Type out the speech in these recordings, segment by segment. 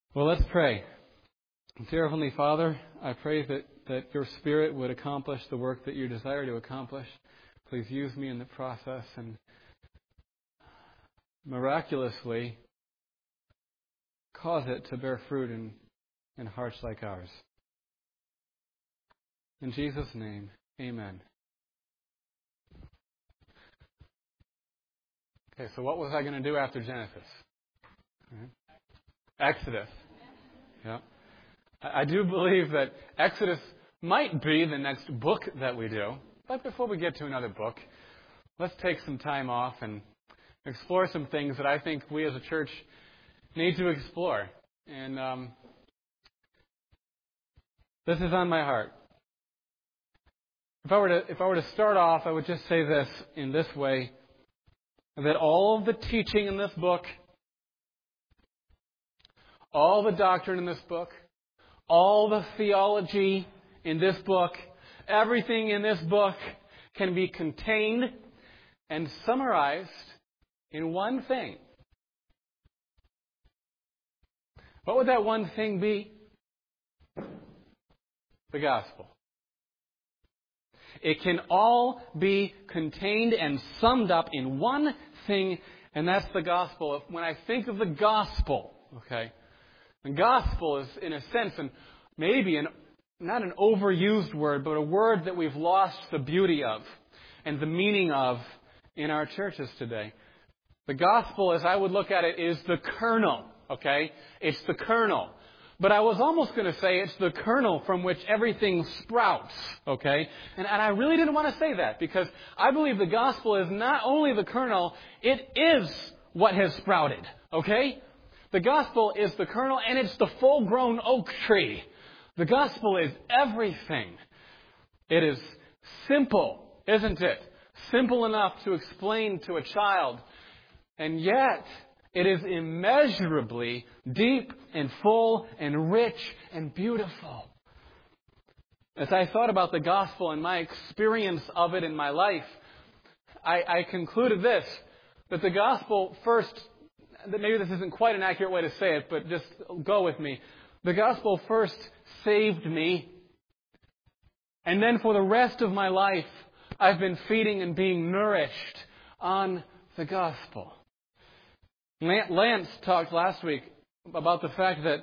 Well, let's pray. Dear Heavenly Father, I pray that your Spirit would accomplish the work that you desire to accomplish. Please use me in the process and miraculously cause it to bear fruit in hearts like ours. In Jesus' name, amen. Okay, so what was I going to do after Genesis? Exodus. Yeah. I do believe that Exodus might be the next book that we do. But before we get to another book, let's take some time off and explore some things that I think we as a church need to explore. And this is on my heart. If I were to start off, I would just say this in this way, that all of the teaching in this book, all the doctrine in this book, all the theology in this book, everything in this book can be contained and summarized in one thing. What would that one thing be? The gospel. It can all be contained and summed up in one thing, and that's the gospel. When I think of the gospel, okay, the gospel is, in a sense, and maybe not an overused word, but a word that we've lost the beauty of and the meaning of in our churches today. The gospel, as I would look at it, is the kernel, okay? It's the kernel. But I was almost going to say it's the kernel from which everything sprouts, okay? And I really didn't want to say that because I believe the gospel is not only the kernel, it is what has sprouted, okay? The gospel is the kernel and it's the full-grown oak tree. The gospel is everything. It is simple, isn't it? Simple enough to explain to a child. And yet, it is immeasurably deep and full and rich and beautiful. As I thought about the gospel and my experience of it in my life, I concluded this, that the gospel first, maybe this isn't quite an accurate way to say it, but just go with me. The gospel first saved me, and then for the rest of my life, I've been feeding and being nourished on the gospel. Lance talked last week about the fact that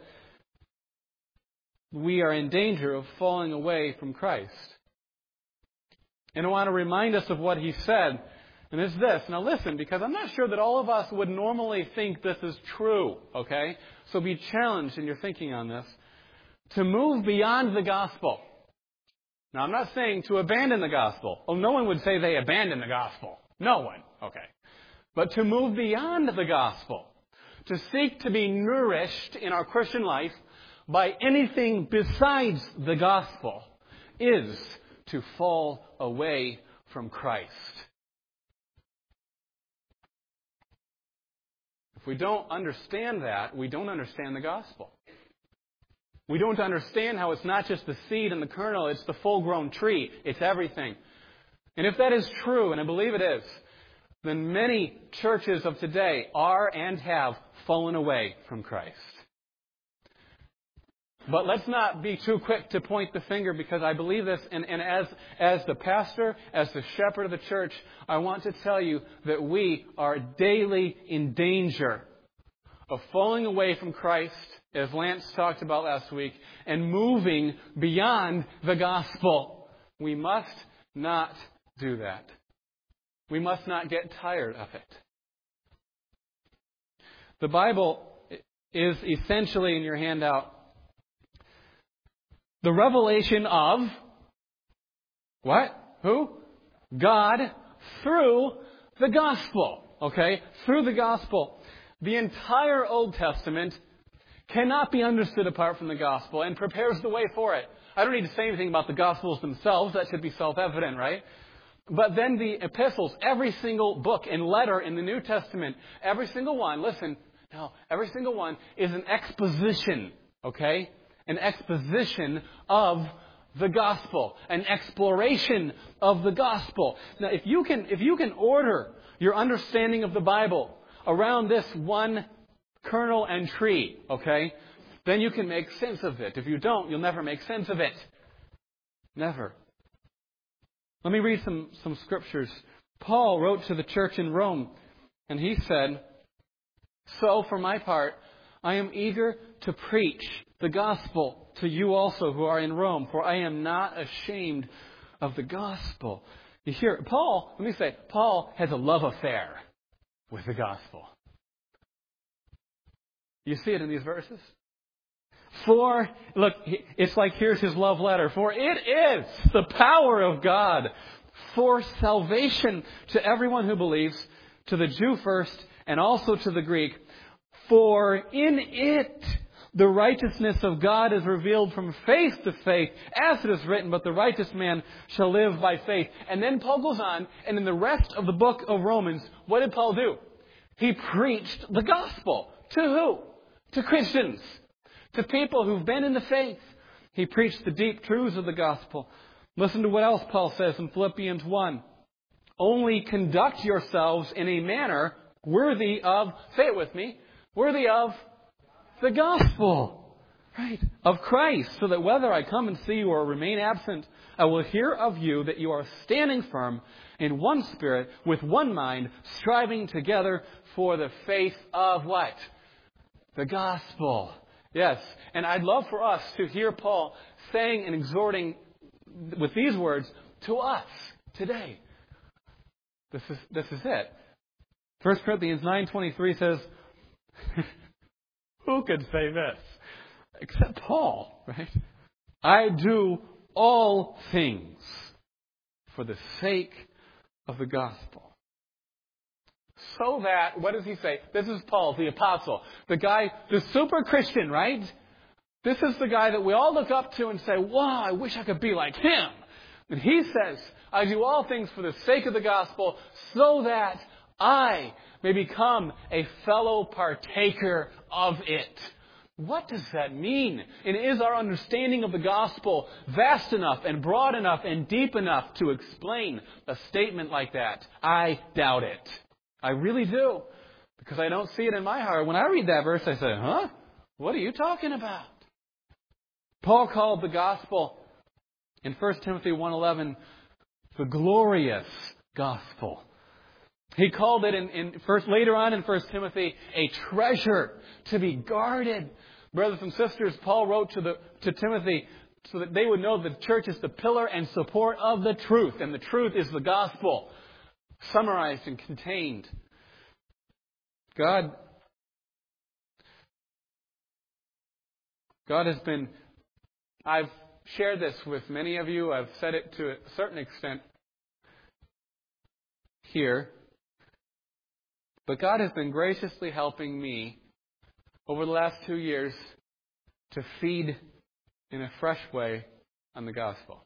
we are in danger of falling away from Christ. And I want to remind us of what he said, and it's this. Now listen, because I'm not sure that all of us would normally think this is true, okay? So be challenged in your thinking on this. To move beyond the gospel. Now I'm not saying to abandon the gospel. Oh, no one would say they abandon the gospel. No one. Okay. But to move beyond the gospel, to seek to be nourished in our Christian life by anything besides the gospel, is to fall away from Christ. If we don't understand that, we don't understand the gospel. We don't understand how it's not just the seed and the kernel, it's the full-grown tree. It's everything. And if that is true, and I believe it is, then many churches of today are and have fallen away from Christ. But let's not be too quick to point the finger, because I believe this, and as the pastor, as the shepherd of the church, I want to tell you that we are daily in danger of falling away from Christ, as Lance talked about last week, and moving beyond the gospel. We must not do that. We must not get tired of it. The Bible is essentially, in your handout, the revelation of what? Who? God through the gospel. Okay? Through the gospel. The entire Old Testament cannot be understood apart from the gospel and prepares the way for it. I don't need to say anything about the gospels themselves. That should be self-evident, right? But then the epistles, every single book and letter in the New Testament, every single one, listen, now, every single one is an exposition, okay? An exposition of the gospel, an exploration of the gospel. Now, if you can order your understanding of the Bible around this one kernel and tree, okay, Then you can make sense of it. If you don't, you'll never make sense of it. Never. Let me read some scriptures. Paul wrote to the church in Rome, and he said, "So, for my part, I am eager to preach the gospel to you also who are in Rome, for I am not ashamed of the gospel." You hear, Paul has a love affair with the gospel. You see it in these verses? For, look, it's like here's his love letter. For it is the power of God for salvation to everyone who believes, to the Jew first and also to the Greek. For in it the righteousness of God is revealed from faith to faith, as it is written, but the righteous man shall live by faith. And then Paul goes on, and in the rest of the book of Romans, what did Paul do? He preached the gospel. To who? To Christians. To people who've been in the faith. He preached the deep truths of the gospel. Listen to what else Paul says in Philippians 1. Only conduct yourselves in a manner worthy of, say it with me, worthy of the gospel, right? Of Christ, so that whether I come and see you or remain absent, I will hear of you that you are standing firm in one spirit, with one mind, striving together for the faith of what? The gospel. Yes. And I'd love for us to hear Paul saying and exhorting with these words to us today. This is it. 1 Corinthians 9:23 says, who could say this? Except Paul, right? I do all things for the sake of the gospel. So that, what does he say? This is Paul, the apostle. The guy, the super Christian, right? This is the guy that we all look up to and say, wow, I wish I could be like him. And he says, I do all things for the sake of the gospel, so that I may become a fellow partaker of it. What does that mean? And is our understanding of the gospel vast enough and broad enough and deep enough to explain a statement like that? I doubt it. I really do. Because I don't see it in my heart. When I read that verse, I say, huh? What are you talking about? Paul called the gospel in 1 Timothy 1:11 the glorious gospel. He called it later on in 1 Timothy a treasure to be guarded. Brothers and sisters, Paul wrote to Timothy so that they would know the church is the pillar and support of the truth. And the truth is the gospel, summarized and contained. God has been, I've shared this with many of you. I've said it to a certain extent here. But God has been graciously helping me over the last 2 years to feed in a fresh way on the gospel.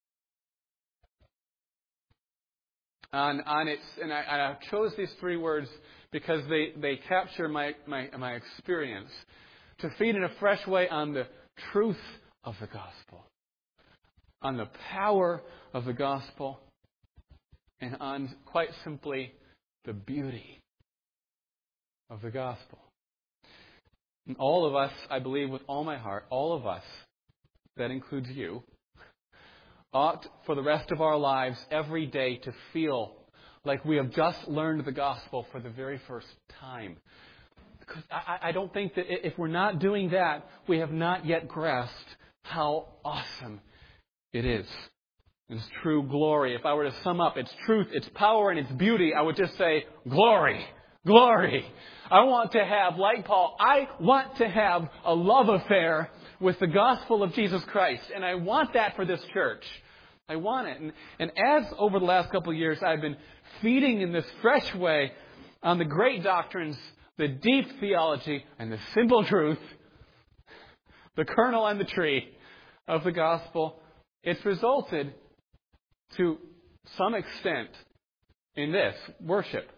And I chose these 3 words because they capture my experience. To feed in a fresh way on the truth of the gospel, on the power of the gospel, and on, quite simply, the beauty of the gospel. And all of us, I believe with all my heart, all of us, that includes you, ought for the rest of our lives every day to feel like we have just learned the gospel for the very first time. Because I don't think that if we're not doing that, we have not yet grasped how awesome it is. Its true glory. If I were to sum up its truth, its power, and its beauty, I would just say, glory. Glory. I want to have, like Paul, I want to have a love affair with the gospel of Jesus Christ. And I want that for this church. I want it. And as over the last couple of years, I've been feeding in this fresh way on the great doctrines, the deep theology, and the simple truth, the kernel and the tree of the gospel, it's resulted to some extent in this, worship.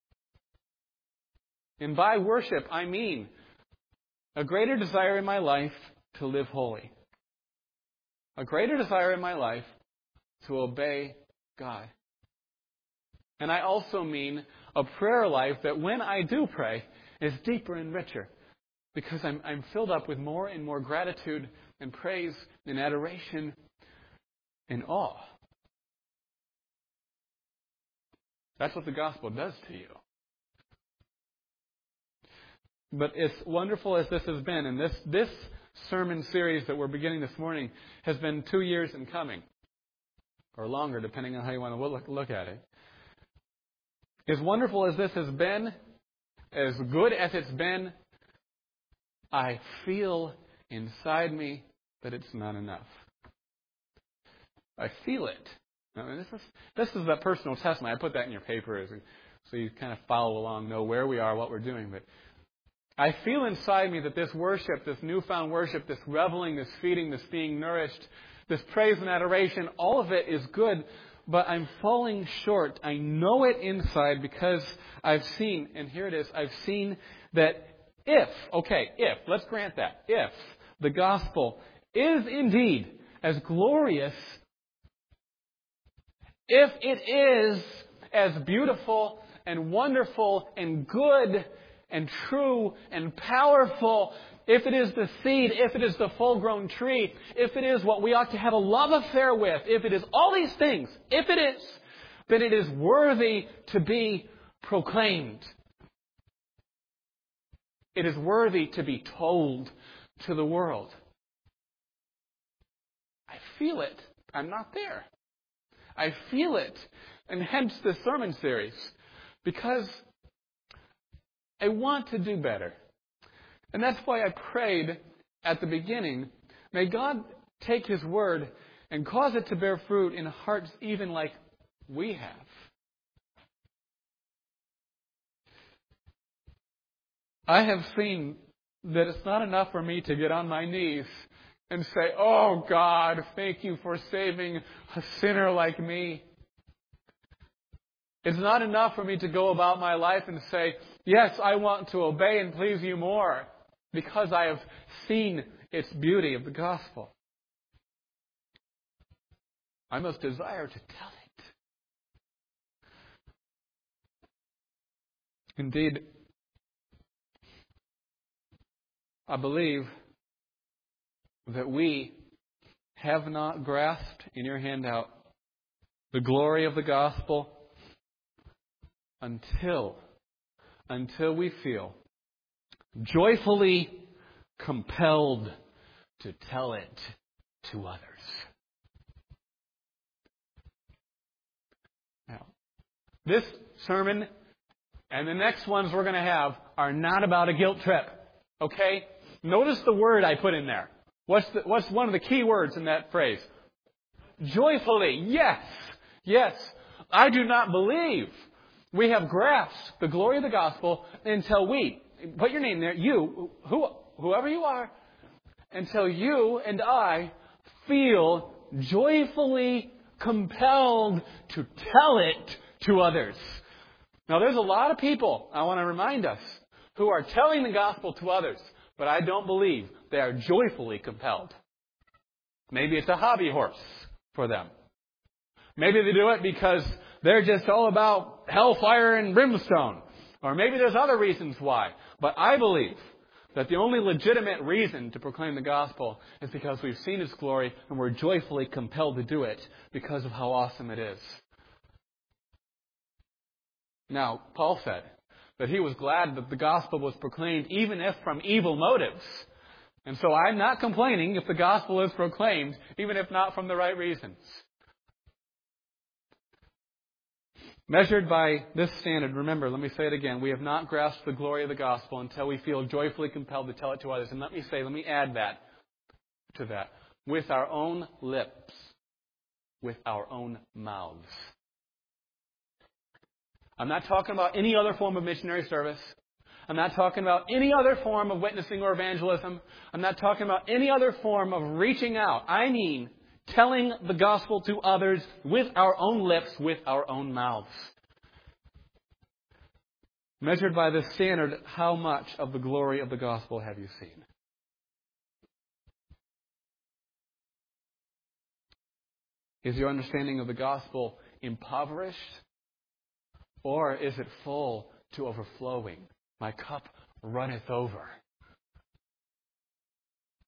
And by worship, I mean a greater desire in my life to live holy. A greater desire in my life to obey God. And I also mean a prayer life that when I do pray is deeper and richer. because I'm filled up with more and more gratitude and praise and adoration and awe. That's what the gospel does to you. But as wonderful as this has been, and this sermon series that we're beginning this morning has been 2 years in coming, or longer, depending on how you want to look at it. As wonderful as this has been, as good as it's been, I feel inside me that it's not enough. I feel it. I mean, this is a personal testimony. I put that in your paper so you kind of follow along, know where we are, what we're doing. But I feel inside me that this worship, this newfound worship, this reveling, this feeding, this being nourished, this praise and adoration, all of it is good, but I'm falling short. I know it inside because I've seen, and here it is, I've seen that let's grant that, if the gospel is indeed as glorious, if it is as beautiful and wonderful and good and true and powerful, if it is the seed, if it is the full-grown tree, if it is what we ought to have a love affair with, if it is all these things, if it is, then it is worthy to be proclaimed. It is worthy to be told to the world. I feel it. I'm not there. I feel it. And hence this sermon series. Because I want to do better. And that's why I prayed at the beginning, may God take His word and cause it to bear fruit in hearts even like we have. I have seen that it's not enough for me to get on my knees and say, "Oh God, thank you for saving a sinner like me." It's not enough for me to go about my life and say, "Yes, I want to obey and please you more," because I have seen its beauty of the gospel. I must desire to tell it. Indeed, I believe that we have not grasped in your handout the glory of the gospel until we feel joyfully compelled to tell it to others. Now, this sermon and the next ones we're going to have are not about a guilt trip. Okay? Notice the word I put in there. What's one of the key words in that phrase? Joyfully. Yes. Yes. I do not believe we have grasped the glory of the gospel until we, put your name there, you, whoever you are, until you and I feel joyfully compelled to tell it to others. Now, there's a lot of people, I want to remind us, who are telling the gospel to others, but I don't believe they are joyfully compelled. Maybe it's a hobby horse for them. Maybe they do it because they're just all about hellfire and brimstone. Or maybe there's other reasons why. But I believe that the only legitimate reason to proclaim the gospel is because we've seen its glory and we're joyfully compelled to do it because of how awesome it is. Now, Paul said that he was glad that the gospel was proclaimed even if from evil motives. And so I'm not complaining if the gospel is proclaimed, even if not from the right reasons. Measured by this standard, remember, let me say it again, we have not grasped the glory of the gospel until we feel joyfully compelled to tell it to others. And let me add that to that. With our own lips, with our own mouths. I'm not talking about any other form of missionary service. I'm not talking about any other form of witnessing or evangelism. I'm not talking about any other form of reaching out. I mean telling the gospel to others with our own lips, with our own mouths. Measured by this standard, how much of the glory of the gospel have you seen? Is your understanding of the gospel impoverished? Or is it full to overflowing? My cup runneth over.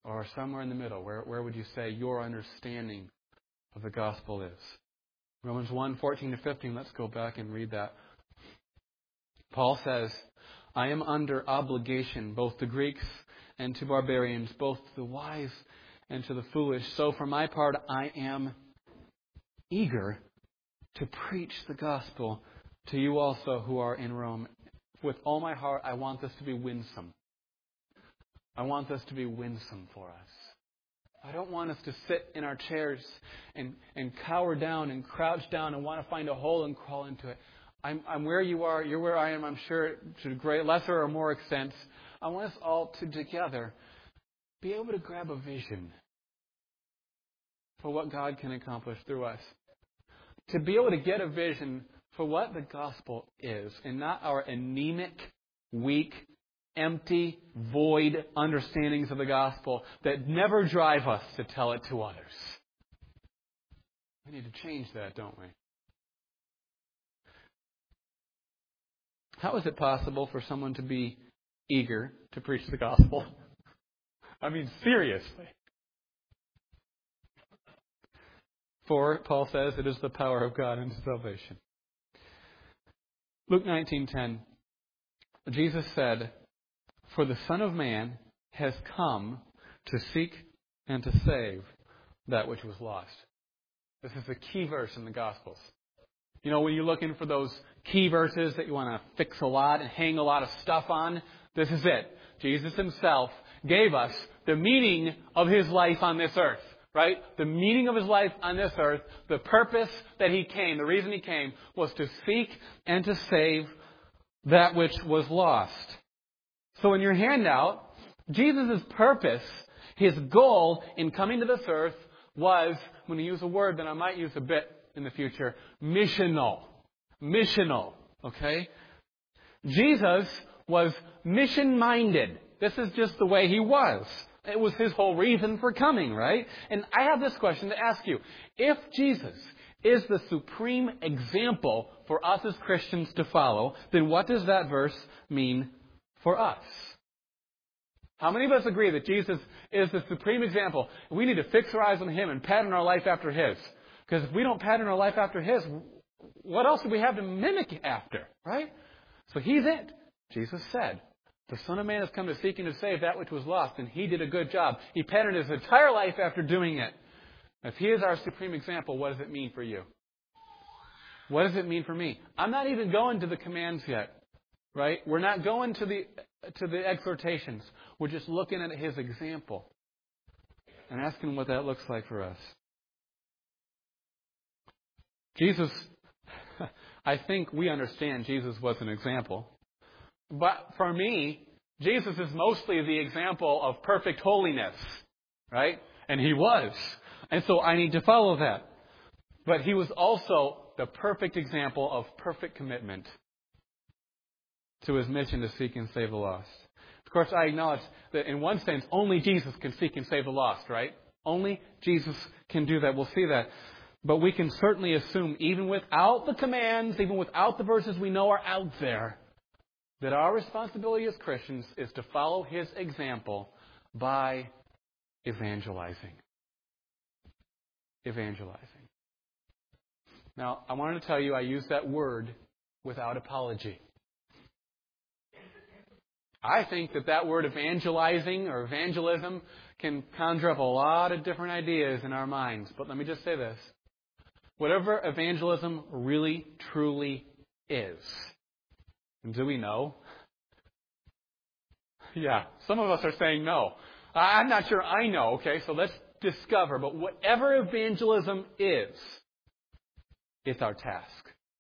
Or somewhere in the middle? Where would you say your understanding of the gospel is? Romans 1:14-15. Let's go back and read that. Paul says, I am under obligation both to Greeks and to barbarians, both to the wise and to the foolish. So for my part, I am eager to preach the gospel to you also who are in Rome. With all my heart, I want this to be winsome. I want this to be winsome for us. I don't want us to sit in our chairs and cower down and crouch down and want to find a hole and crawl into it. I'm where you are. You're where I am. I'm sure to a lesser or more extent. I want us all to together be able to grab a vision for what God can accomplish through us. To be able to get a vision for what the gospel is and not our anemic, weak, empty, void understandings of the gospel that never drive us to tell it to others. We need to change that, don't we? How is it possible for someone to be eager to preach the gospel? I mean, seriously. For, Paul says, it is the power of God unto salvation. Luke 19:10. Jesus said, for the Son of Man has come to seek and to save that which was lost. This is the key verse in the Gospels. You know, when you're looking for those key verses that you want to fix a lot and hang a lot of stuff on, this is it. Jesus himself gave us the meaning of his life on this earth, right? The meaning of his life on this earth, the purpose that he came, the reason he came was to seek and to save that which was lost. So in your handout, Jesus' purpose, his goal in coming to this earth was, when you use a word that I might use a bit in the future, missional. Missional, okay? Jesus was mission-minded. This is just the way he was. It was his whole reason for coming, right? And I have this question to ask you. If Jesus is the supreme example for us as Christians to follow, then what does that verse mean for us? How many of us agree that Jesus is the supreme example? We need to fix our eyes on him and pattern our life after his. Because if we don't pattern our life after his, what else do we have to mimic after, right? So he's it. Jesus said, the Son of Man has come to seek and to save that which was lost, and he did a good job. He patterned his entire life after doing it. If he is our supreme example, what does it mean for you? What does it mean for me? I'm not even going to the commands yet, right? We're not going to the exhortations. We're just looking at his example and asking what that looks like for us. Jesus, I think we understand Jesus was an example. But for me, Jesus is mostly the example of perfect holiness, right? And he was. And so I need to follow that. But he was also the perfect example of perfect commitment to his mission to seek and save the lost. Of course, I acknowledge that in one sense, only Jesus can seek and save the lost, right? Only Jesus can do that. We'll see that. But we can certainly assume, even without the commands, even without the verses we know are out there, that our responsibility as Christians is to follow his example by evangelizing. Evangelizing. Now, I wanted to tell you I use that word without apology. I think that word evangelizing or evangelism can conjure up a lot of different ideas in our minds. But let me just say this. Whatever evangelism really, truly is, and do we know? Yeah, some of us are saying no. I'm not sure I know, okay, so let's discover. But whatever evangelism is, it's our task.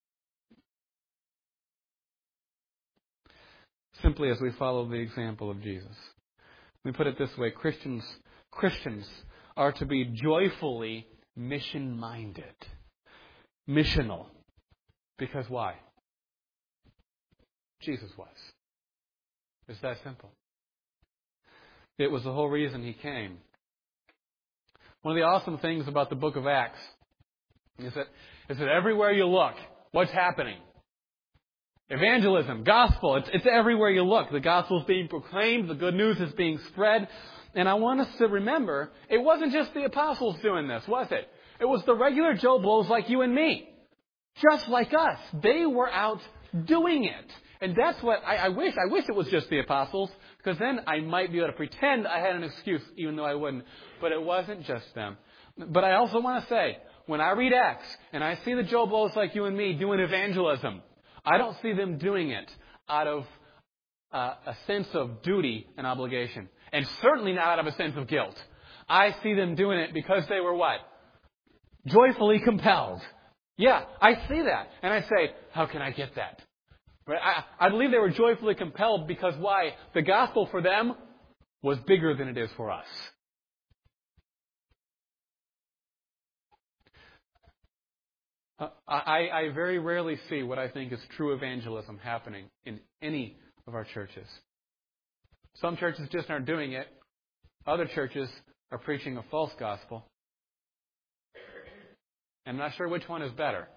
Simply as we follow the example of Jesus. Let me put it this way. Christians are to be joyfully mission-minded. Missional. Because why? Jesus was. It's that simple. It was the whole reason he came. One of the awesome things about the book of Acts is that everywhere you look, what's happening? Evangelism, gospel, it's everywhere you look. The gospel is being proclaimed. The good news is being spread. And I want us to remember, it wasn't just the apostles doing this, was it? It was the regular Joe Blows like you and me. Just like us. They were out doing it. And that's what I wish it was just the apostles, because then I might be able to pretend I had an excuse, even though I wouldn't. But it wasn't just them. But I also want to say, when I read Acts and I see the Joe Blows like you and me doing evangelism, I don't see them doing it out of a sense of duty and obligation. And certainly not out of a sense of guilt. I see them doing it because they were what? Joyfully compelled. Yeah, I see that. And I say, how can I get that? Right? I believe they were joyfully compelled because why? The gospel for them was bigger than it is for us. I very rarely see what I think is true evangelism happening in any of our churches. Some churches just aren't doing it. Other churches are preaching a false gospel. I'm not sure which one is better.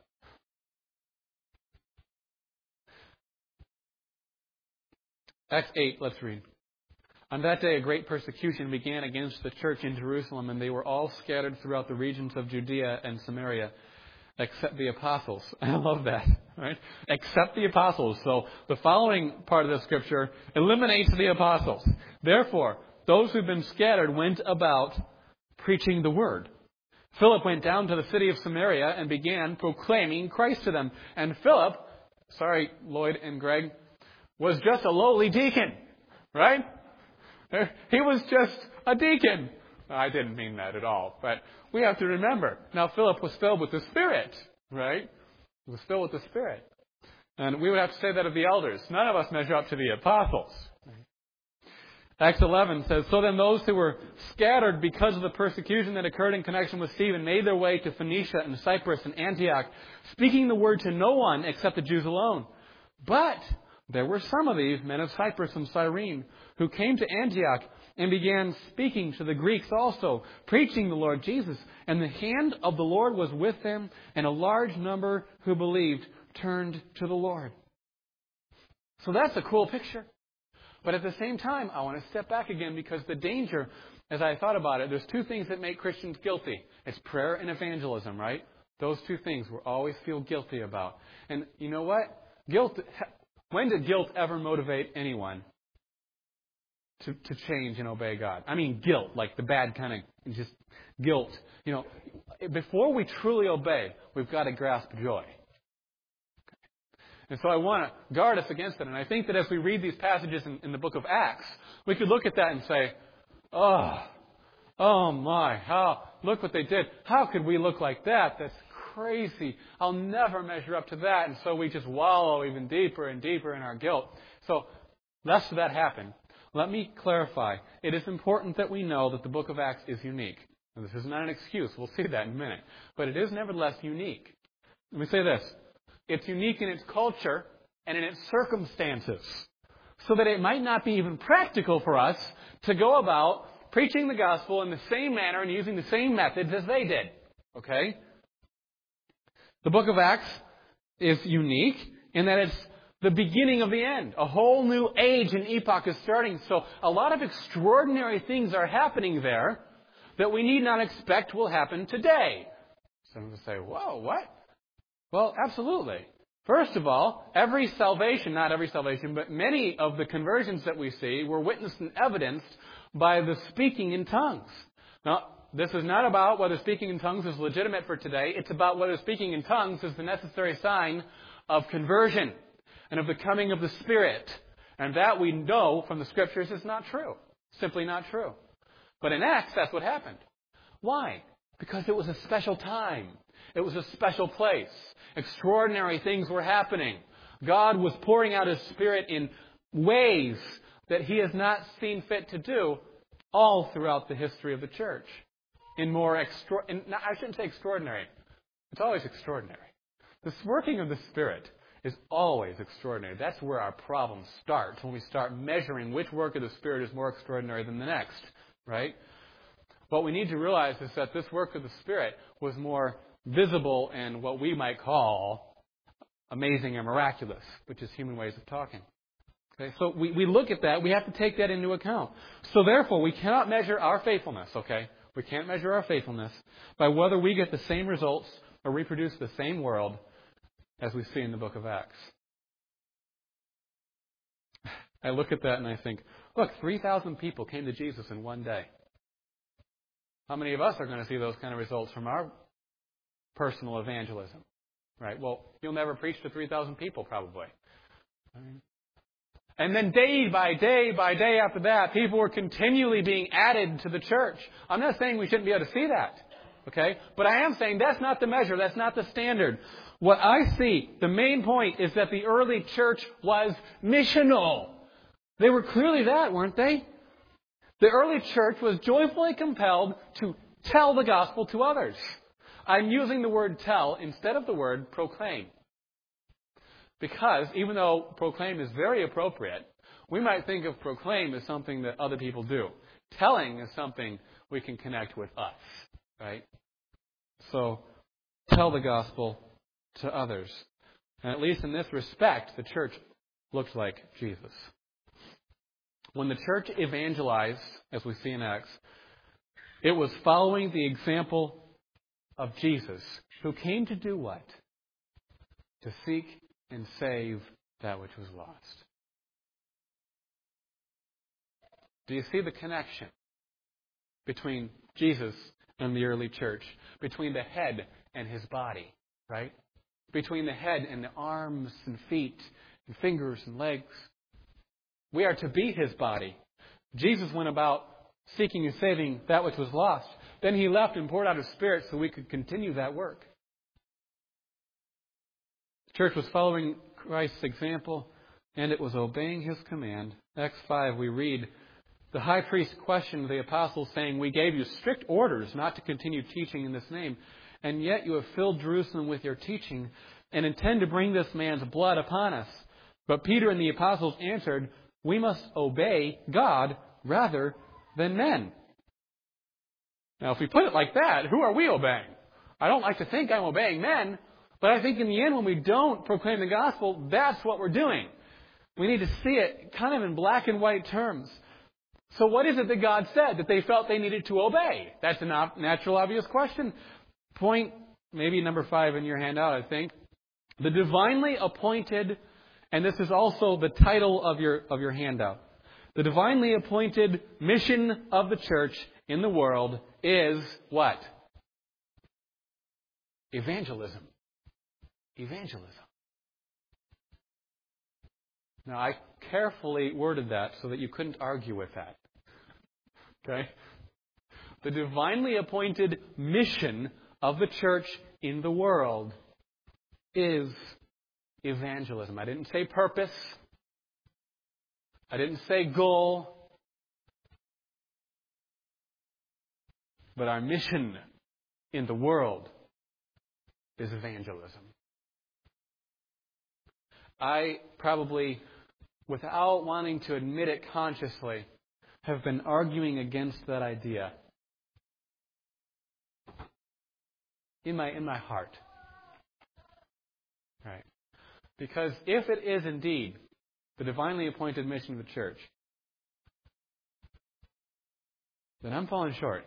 Acts 8, let's read. On that day, a great persecution began against the church in Jerusalem, and they were all scattered throughout the regions of Judea and Samaria, except the apostles. I love that, right? Except the apostles. So the following part of the scripture eliminates the apostles. Therefore, those who've been scattered went about preaching the word. Philip went down to the city of Samaria and began proclaiming Christ to them. And Philip, sorry, Lloyd and Greg, was just a lowly deacon, right? He was just a deacon. I didn't mean that at all, but we have to remember. Now, Philip was filled with the Spirit, right? He was filled with the Spirit. And we would have to say that of the elders. None of us measure up to the apostles. Acts 11 says, So then those who were scattered because of the persecution that occurred in connection with Stephen made their way to Phoenicia and Cyprus and Antioch, speaking the word to no one except the Jews alone. But there were some of these, men of Cyprus and Cyrene, who came to Antioch and began speaking to the Greeks also, preaching the Lord Jesus. And the hand of the Lord was with them, and a large number who believed turned to the Lord. So that's a cool picture. But at the same time, I want to step back again because the danger, as I thought about it, there's two things that make Christians guilty. It's prayer and evangelism, right? Those two things we always feel guilty about. And you know what? When did guilt ever motivate anyone to change and obey God? I mean guilt, like the bad kind of just guilt. You know, before we truly obey, we've got to grasp joy. And so I want to guard us against it. And I think that as we read these passages in the book of Acts, we could look at that and say, oh my, look what they did. How could we look like that? That's crazy. I'll never measure up to that. And so we just wallow even deeper and deeper in our guilt. So lest that happen, let me clarify. It is important that we know that the book of Acts is unique. And this is not an excuse. We'll see that in a minute. But it is nevertheless unique. Let me say this. It's unique in its culture and in its circumstances, so that it might not be even practical for us to go about preaching the gospel in the same manner and using the same methods as they did. Okay? The book of Acts is unique in that it's the beginning of the end. A whole new age and epoch is starting. So a lot of extraordinary things are happening there that we need not expect will happen today. Some will say, whoa, what? Well, absolutely. First of all, every salvation, not every salvation, but many of the conversions that we see were witnessed and evidenced by the speaking in tongues. Now, this is not about whether speaking in tongues is legitimate for today. It's about whether speaking in tongues is the necessary sign of conversion and of the coming of the Spirit. And that we know from the Scriptures is not true. Simply not true. But in Acts, that's what happened. Why? Because it was a special time. It was a special place. Extraordinary things were happening. God was pouring out His Spirit in ways that He has not seen fit to do all throughout the history of the church. I shouldn't say extraordinary. It's always extraordinary. This working of the Spirit is always extraordinary. That's where our problem starts, when we start measuring which work of the Spirit is more extraordinary than the next, right? What we need to realize is that this work of the Spirit was more visible and what we might call amazing and miraculous, which is human ways of talking. Okay, so we look at that. We have to take that into account. So therefore, we cannot measure our faithfulness, okay? We can't measure our faithfulness by whether we get the same results or reproduce the same world as we see in the book of Acts. I look at that and I think, look, 3,000 people came to Jesus in one day. How many of us are going to see those kind of results from our personal evangelism? Right? Well, you'll never preach to 3,000 people, probably. And then day by day after that, people were continually being added to the church. I'm not saying we shouldn't be able to see that. Okay? But I am saying that's not the measure. That's not the standard. What I see, the main point is that the early church was missional. They were clearly that, weren't they? The early church was joyfully compelled to tell the gospel to others. I'm using the word tell instead of the word proclaim. Because even though proclaim is very appropriate, we might think of proclaim as something that other people do. Telling is something we can connect with us, right? So, tell the gospel to others. And at least in this respect, the church looks like Jesus. When the church evangelized, as we see in Acts, it was following the example of Jesus, who came to do what? To seek and save that which was lost. Do you see the connection between Jesus and the early church? Between the head and his body, right? Between the head and the arms and feet and fingers and legs. We are to be his body. Jesus went about seeking and saving that which was lost. Then he left and poured out his Spirit so we could continue that work. The church was following Christ's example, and it was obeying his command. Acts 5, we read, the high priest questioned the apostles, saying, we gave you strict orders not to continue teaching in this name, and yet you have filled Jerusalem with your teaching, and intend to bring this man's blood upon us. But Peter and the apostles answered, we must obey God rather than men. Now, if we put it like that, who are we obeying? I don't like to think I'm obeying men, but I think in the end, when we don't proclaim the gospel, that's what we're doing. We need to see it kind of in black and white terms. So what is it that God said that they felt they needed to obey? That's a natural, obvious question. Point maybe number 5 in your handout, I think. The divinely appointed, and this is also the title of your handout. The divinely appointed mission of the church in the world is what? Evangelism. Evangelism. Now, I carefully worded that so that you couldn't argue with that. Okay? The divinely appointed mission of the church in the world is evangelism. I didn't say purpose. I didn't say goal. But our mission in the world is evangelism. I probably, without wanting to admit it consciously, have been arguing against that idea in my heart. Right? Because if it is indeed the divinely appointed mission of the church, then I'm falling short.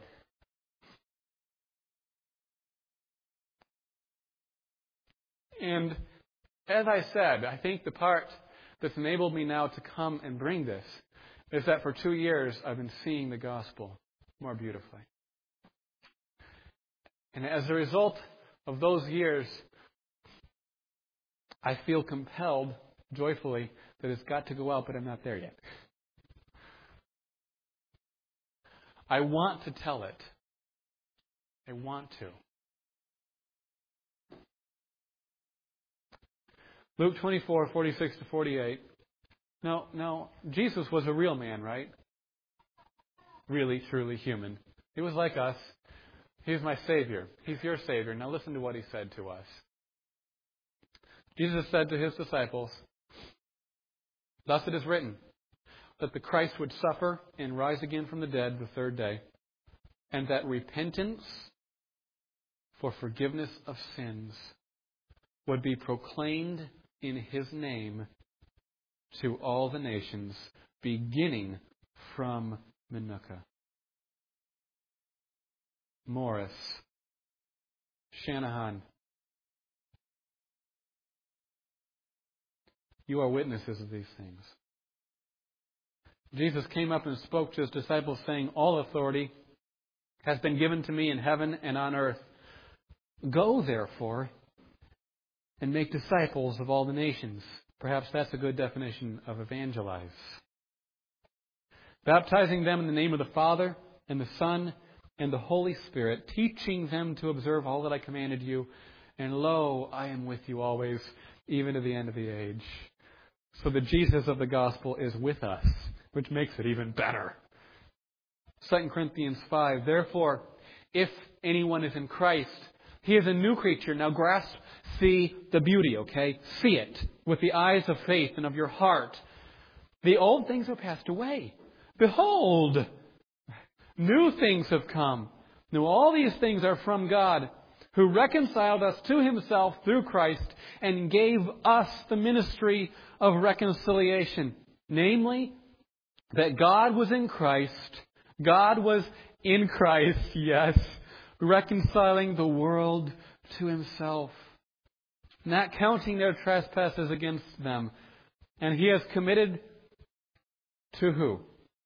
And as I said, I think the part that's enabled me now to come and bring this is that for 2 years I've been seeing the gospel more beautifully. And as a result of those years, I feel compelled, joyfully, that it's got to go out, but I'm not there yet. I want to tell it. I want to. Luke 24, 46 to 48. Now, Jesus was a real man, right? Really, truly human. He was like us. He's my Savior. He's your Savior. Now listen to what He said to us. Jesus said to His disciples, thus it is written, that the Christ would suffer and rise again from the dead the third day, and that repentance for forgiveness of sins would be proclaimed in His name to all the nations, beginning from Manuka. Morris, Shanahan, you are witnesses of these things. Jesus came up and spoke to His disciples, saying, all authority has been given to me in heaven and on earth. Go, therefore, and make disciples of all the nations. Perhaps that's a good definition of evangelize. Baptizing them in the name of the Father and the Son and the Holy Spirit, teaching them to observe all that I commanded you. And lo, I am with you always, even to the end of the age. So the Jesus of the gospel is with us, which makes it even better. 2 Corinthians 5, therefore, if anyone is in Christ, he is a new creature. Now grasp, see the beauty, okay? See it with the eyes of faith and of your heart. The old things are passed away. Behold, new things have come. Now all these things are from God, who reconciled us to Himself through Christ and gave us the ministry of reconciliation. Namely, that God was in Christ. God was in Christ, yes, reconciling the world to Himself, not counting their trespasses against them. And He has committed to who?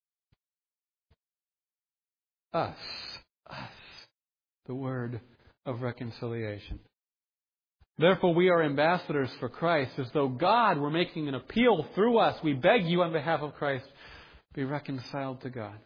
Us, the word of reconciliation. Therefore, we are ambassadors for Christ, as though God were making an appeal through us. We beg you on behalf of Christ, be reconciled to God.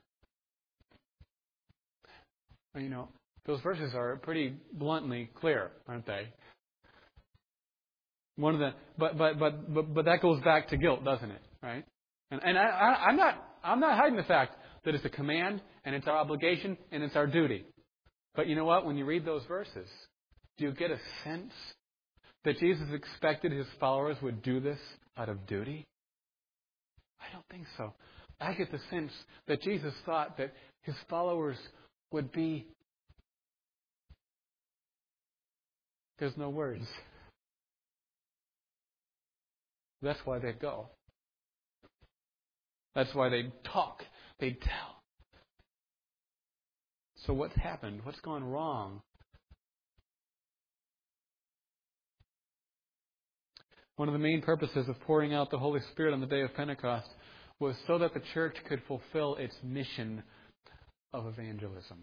You know, those verses are pretty bluntly clear, aren't they? One of the, but that goes back to guilt, doesn't it? Right? And I'm not hiding the fact that it's a command and it's our obligation and it's our duty. But you know what? When you read those verses, do you get a sense that Jesus expected His followers would do this out of duty? I don't think so. I get the sense that Jesus thought that His followers would be... There's no words. That's why they go. That's why they talk. They tell. So what's happened? What's gone wrong? One of the main purposes of pouring out the Holy Spirit on the day of Pentecost was so that the church could fulfill its mission of evangelism.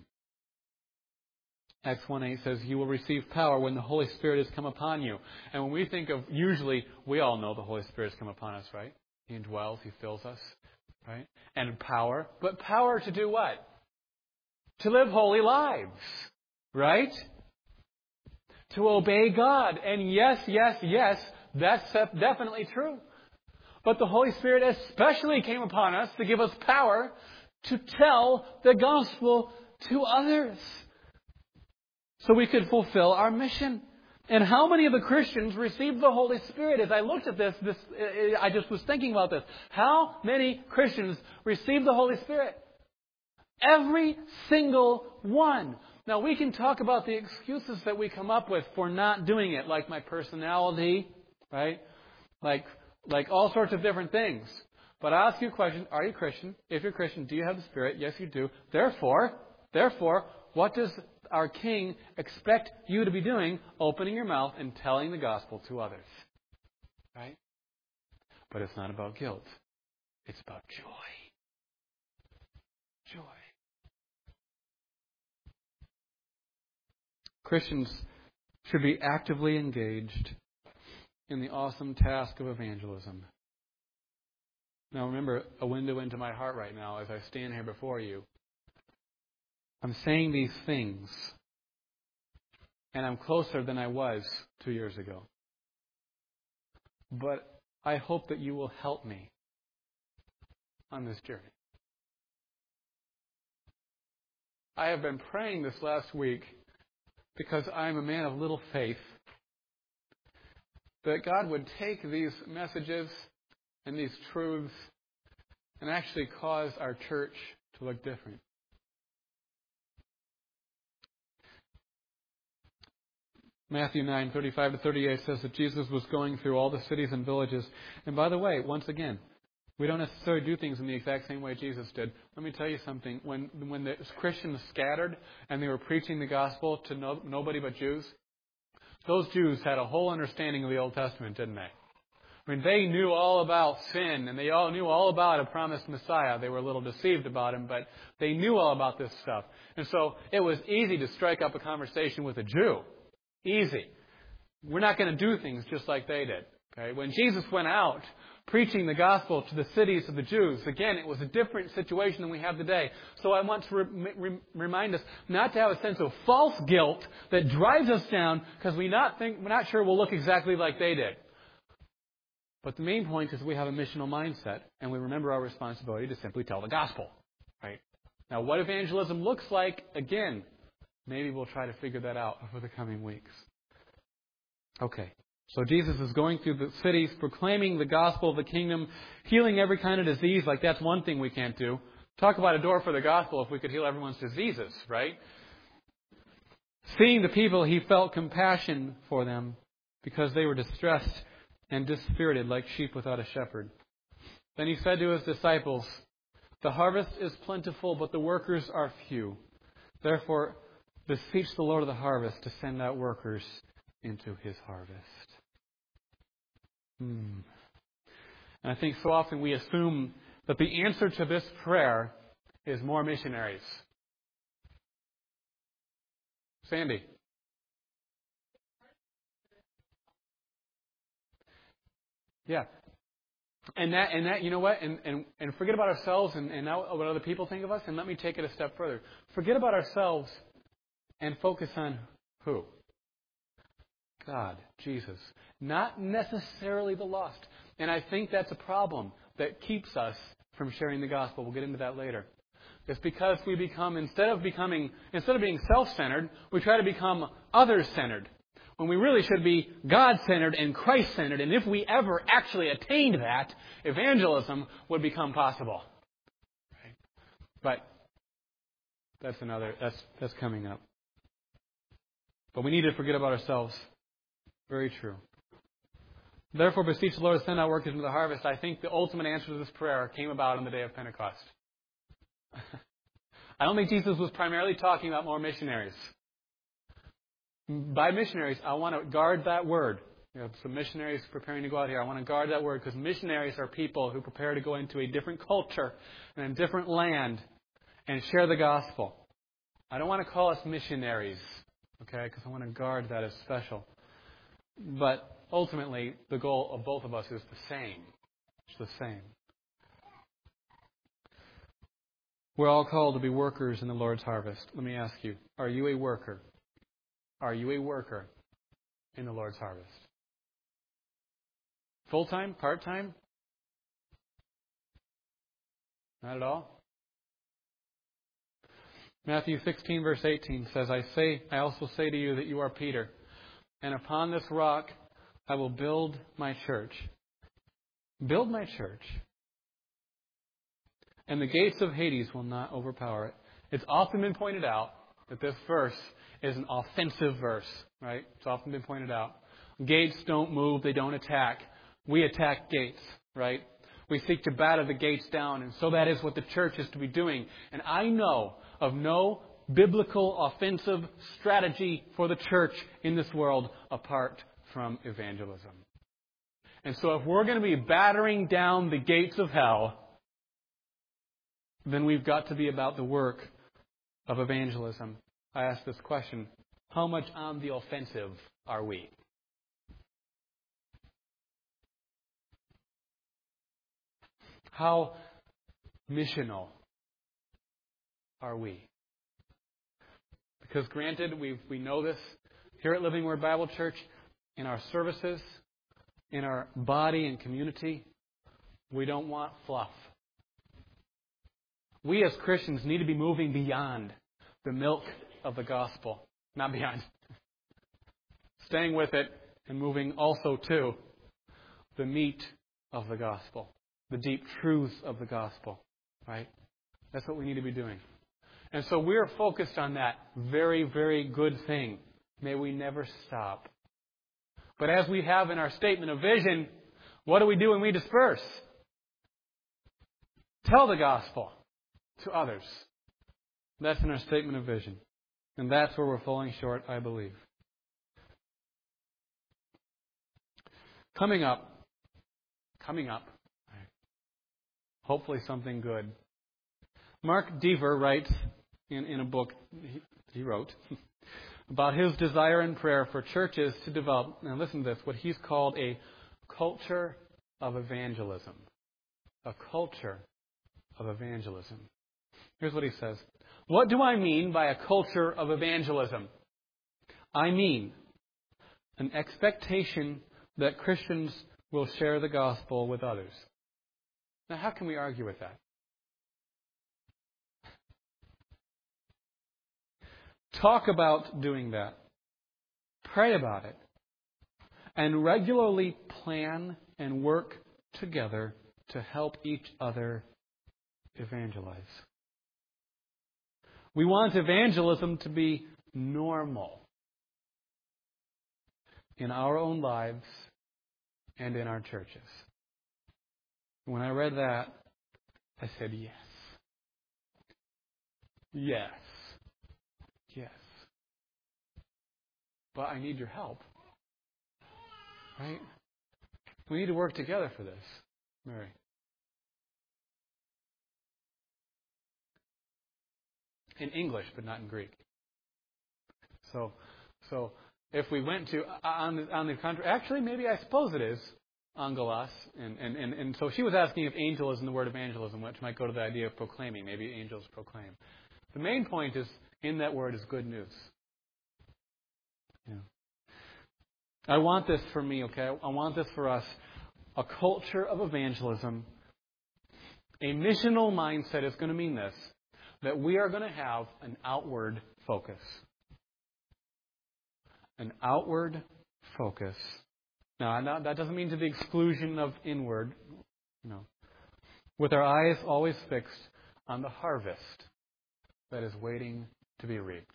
Acts 1:8 says, you will receive power when the Holy Spirit has come upon you. And when we think of, usually, we all know the Holy Spirit has come upon us, right? He indwells, He fills us, right? And power. But power to do what? To live holy lives, right? To obey God. And yes, that's definitely true. But the Holy Spirit especially came upon us to give us power to tell the gospel to others, so we could fulfill our mission. And how many of the Christians received the Holy Spirit? As I looked at this, I just was thinking about this. How many Christians received the Holy Spirit? Every single one. Now, we can talk about the excuses that we come up with for not doing it, like my personality, right? Like all sorts of different things. But I ask you a question, are you Christian? If you're Christian, do you have the Spirit? Yes, you do. Therefore, what does our King expect you to be doing? Opening your mouth and telling the gospel to others. Right? But it's not about guilt. It's about joy. Joy. Christians should be actively engaged in the awesome task of evangelism. Now remember, a window into my heart right now as I stand here before you. I'm saying these things, and I'm closer than I was 2 years ago. But I hope that you will help me on this journey. I have been praying this last week because I'm a man of little faith, that God would take these messages and these truths and actually cause our church to look different. Matthew 9:35 to 38 says that Jesus was going through all the cities and villages. And by the way, once again, we don't necessarily do things in the exact same way Jesus did. Let me tell you something. When the Christians scattered and they were preaching the gospel to nobody but Jews, those Jews had a whole understanding of the Old Testament, didn't they? I mean, they knew all about sin, and they all knew all about a promised Messiah. They were a little deceived about him, but they knew all about this stuff. And so it was easy to strike up a conversation with a Jew. Easy. We're not going to do things just like they did. Okay? When Jesus went out preaching the gospel to the cities of the Jews, again, it was a different situation than we have today. So I want to remind us not to have a sense of false guilt that drives us down because we're not sure we'll look exactly like they did. But the main point is we have a missional mindset, and we remember our responsibility to simply tell the gospel. Right? Now, what evangelism looks like, again, maybe we'll try to figure that out over the coming weeks. Okay. So Jesus is going through the cities, proclaiming the gospel of the kingdom, healing every kind of disease. Like, that's one thing we can't do. Talk about a door for the gospel if we could heal everyone's diseases, right? Seeing the people, he felt compassion for them because they were distressed and dispirited like sheep without a shepherd. Then he said to his disciples, "The harvest is plentiful, but the workers are few. Therefore, beseech the Lord of the harvest to send out workers into his harvest." And I think so often we assume that the answer to this prayer is more missionaries. Sandy. Yeah. And that, you know what? And forget about ourselves and now what other people think of us, and let me take it a step further. Forget about ourselves and focus on who? God, Jesus. Not necessarily the lost. And I think that's a problem that keeps us from sharing the gospel. We'll get into that later. It's because we become, instead of being self-centered, we try to become others-centered. When we really should be God-centered and Christ-centered. And if we ever actually attained that, evangelism would become possible. Right? But that's coming up. But we need to forget about ourselves. Very true. Therefore, beseech the Lord to send out workers into the harvest. I think the ultimate answer to this prayer came about on the day of Pentecost. I don't think Jesus was primarily talking about more missionaries. By missionaries, I want to guard that word. We have some missionaries preparing to go out here. I want to guard that word because missionaries are people who prepare to go into a different culture and a different land and share the gospel. I don't want to call us missionaries, okay, because I want to guard that as special. But ultimately, the goal of both of us is the same. It's the same. We're all called to be workers in the Lord's harvest. Let me ask you, are you a worker? Are you a worker in the Lord's harvest? Full-time? Part-time? Not at all? Matthew 16, verse 18 says, I also say to you that you are Peter, and upon this rock I will build my church. Build my church. And the gates of Hades will not overpower it. It's often been pointed out that this verse is an offensive verse, right? It's often been pointed out. Gates don't move, they don't attack. We attack gates, right? We seek to batter the gates down, and so that is what the church is to be doing. And I know of no biblical offensive strategy for the church in this world apart from evangelism. And so if we're going to be battering down the gates of hell, then we've got to be about the work of evangelism. I ask this question, how much on the offensive are we? How missional are we? Because granted, we know this here at Living Word Bible Church, in our services, in our body and community, we don't want fluff. We as Christians need to be moving beyond the milk of the gospel. Not beyond. Staying with it and moving also to the meat of the gospel. The deep truths of the gospel. Right? That's what we need to be doing. And so we're focused on that very, very good thing. May we never stop. But as we have in our statement of vision, what do we do when we disperse? Tell the gospel to others. That's in our statement of vision. And that's where we're falling short, I believe. Coming up, hopefully something good. Mark Dever writes in a book he wrote about his desire and prayer for churches to develop, now listen to this, what he's called a culture of evangelism. A culture of evangelism. Here's what he says. What do I mean by a culture of evangelism? I mean an expectation that Christians will share the gospel with others. Now, how can we argue with that? Talk about doing that. Pray about it. And regularly plan and work together to help each other evangelize. We want evangelism to be normal in our own lives and in our churches. When I read that, I said, yes. Yes. Yes. But I need your help. Right? We need to work together for this. Mary. In English, but not in Greek. So if we went to on the contrary, actually, maybe I suppose it is angelos, and so she was asking if angel is in the word evangelism, which might go to the idea of proclaiming. Maybe angels proclaim. The main point is in that word is good news. Yeah. I want this for me, okay? I want this for us. A culture of evangelism. A missional mindset is going to mean this. That we are going to have an outward focus. An outward focus. Now, that doesn't mean to the exclusion of inward. No. With our eyes always fixed on the harvest that is waiting to be reaped.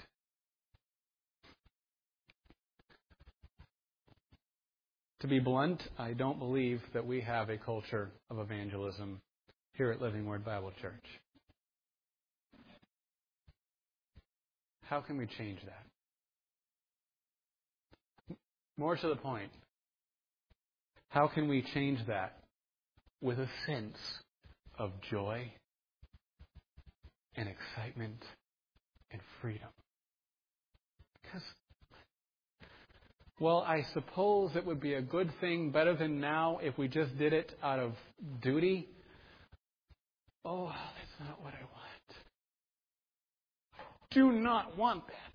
To be blunt, I don't believe that we have a culture of evangelism here at Living Word Bible Church. How can we change that? More to the point, how can we change that with a sense of joy and excitement and freedom? Because, well, I suppose it would be a good thing, better than now, if we just did it out of duty. Oh, that's not what I want. Do not want that.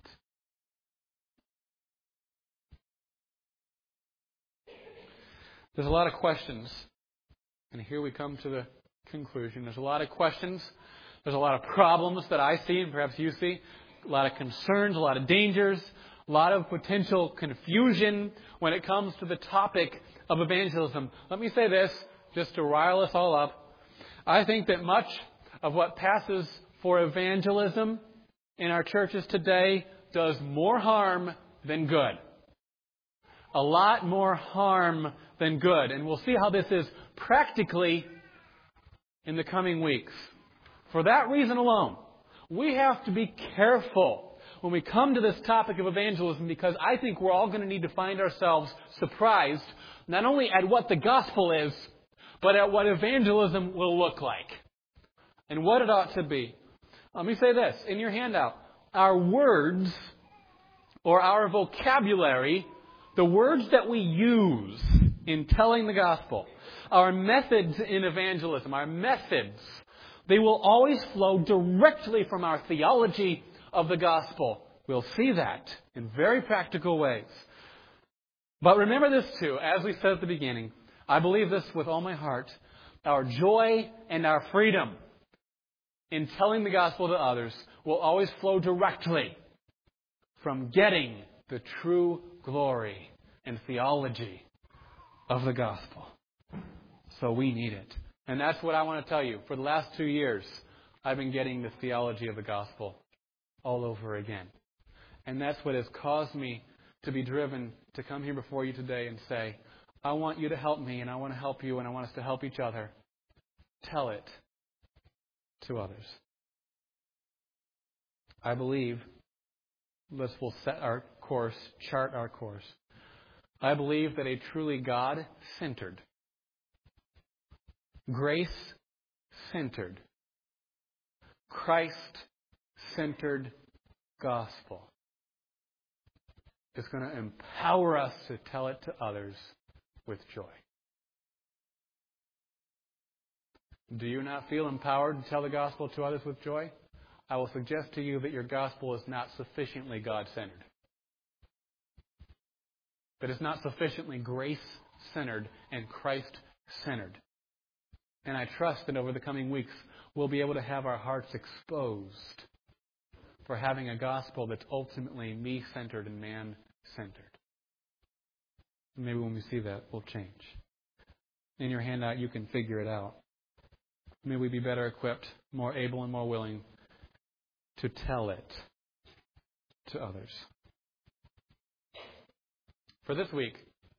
There's a lot of questions. And here we come to the conclusion. There's a lot of questions. There's a lot of problems that I see, and perhaps you see. A lot of concerns, a lot of dangers, a lot of potential confusion when it comes to the topic of evangelism. Let me say this, just to rile us all up. I think that much of what passes for evangelism in our churches today does more harm than good. A lot more harm than good. And we'll see how this is practically in the coming weeks. For that reason alone, we have to be careful when we come to this topic of evangelism, because I think we're all going to need to find ourselves surprised, not only at what the gospel is, but at what evangelism will look like and what it ought to be. Let me say this. In your handout, our words or our vocabulary, the words that we use in telling the gospel, our methods in evangelism, our methods, they will always flow directly from our theology of the gospel. We'll see that in very practical ways. But remember this too, as we said at the beginning, I believe this with all my heart, our joy and our freedom in telling the gospel to others will always flow directly from getting the true glory and theology of the gospel. So we need it. And that's what I want to tell you. For the last 2 years, I've been getting the theology of the gospel all over again. And that's what has caused me to be driven to come here before you today and say, I want you to help me, and I want to help you, and I want us to help each other. Tell it to others. I believe this will set our course, chart our course. I believe that a truly God-centered, grace-centered, Christ-centered gospel is going to empower us to tell it to others with joy. Do you not feel empowered to tell the gospel to others with joy? I will suggest to you that your gospel is not sufficiently God-centered. That it's not sufficiently grace-centered and Christ-centered. And I trust that over the coming weeks, we'll be able to have our hearts exposed for having a gospel that's ultimately me-centered and man-centered. Maybe when we see that, we'll change. In your handout, you can figure it out. May we be better equipped, more able and more willing to tell it to others. For this week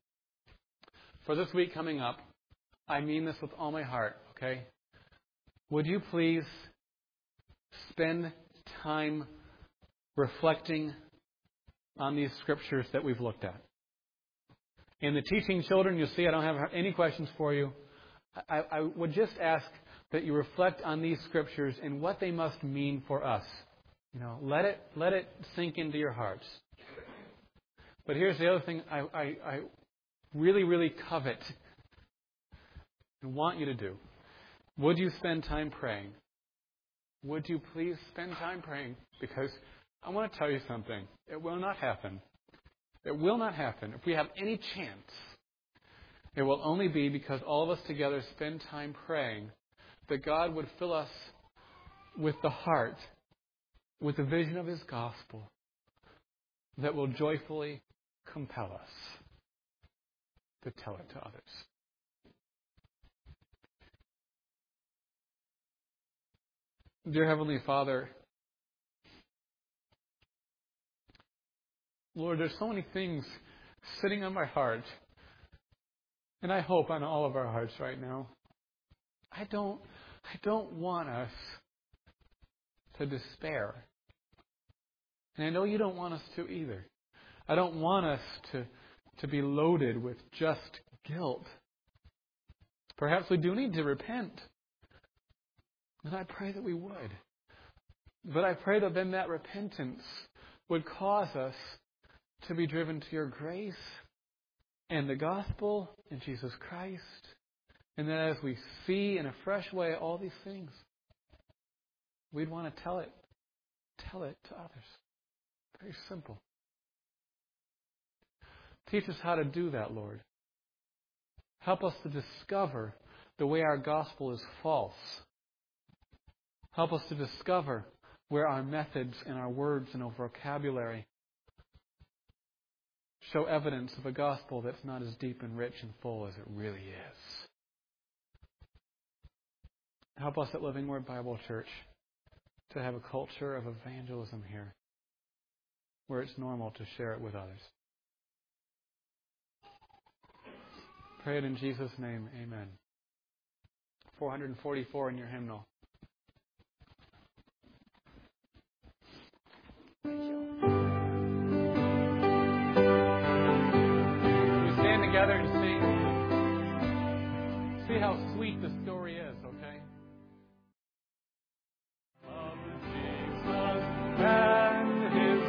coming up, I mean this with all my heart, okay? Would you please spend time reflecting on these scriptures that we've looked at? In the teaching children, you'll see I don't have any questions for you. I would just ask that you reflect on these scriptures and what they must mean for us. Let it sink into your hearts. But here's the other thing I really, really covet and want you to do. Would you spend time praying? Would you please spend time praying? Because I want to tell you something. It will not happen. It will not happen. If we have any chance, it will only be because all of us together spend time praying that God would fill us with the heart, with the vision of His gospel that will joyfully compel us to tell it to others. Dear Heavenly Father, Lord, there's so many things sitting on my heart, and I hope on all of our hearts right now. I don't want us to despair. And I know you don't want us to either. I don't want us to be loaded with just guilt. Perhaps we do need to repent. And I pray that we would. But I pray that then that repentance would cause us to be driven to your grace and the gospel in Jesus Christ. And that as we see in a fresh way all these things, we'd want to tell it to others. Very simple. Teach us how to do that, Lord. Help us to discover the way our gospel is false. Help us to discover where our methods and our words and our vocabulary show evidence of a gospel that's not as deep and rich and full as it really is. Help us at Living Word Bible Church to have a culture of evangelism here where it's normal to share it with others. Pray it in Jesus' name. Amen. 444 in your hymnal. We stand together and sing. See how sweet the story is, okay? Of Jesus and His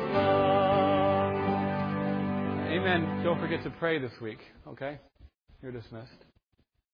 love. Amen. Don't forget to pray this week, okay? You're dismissed.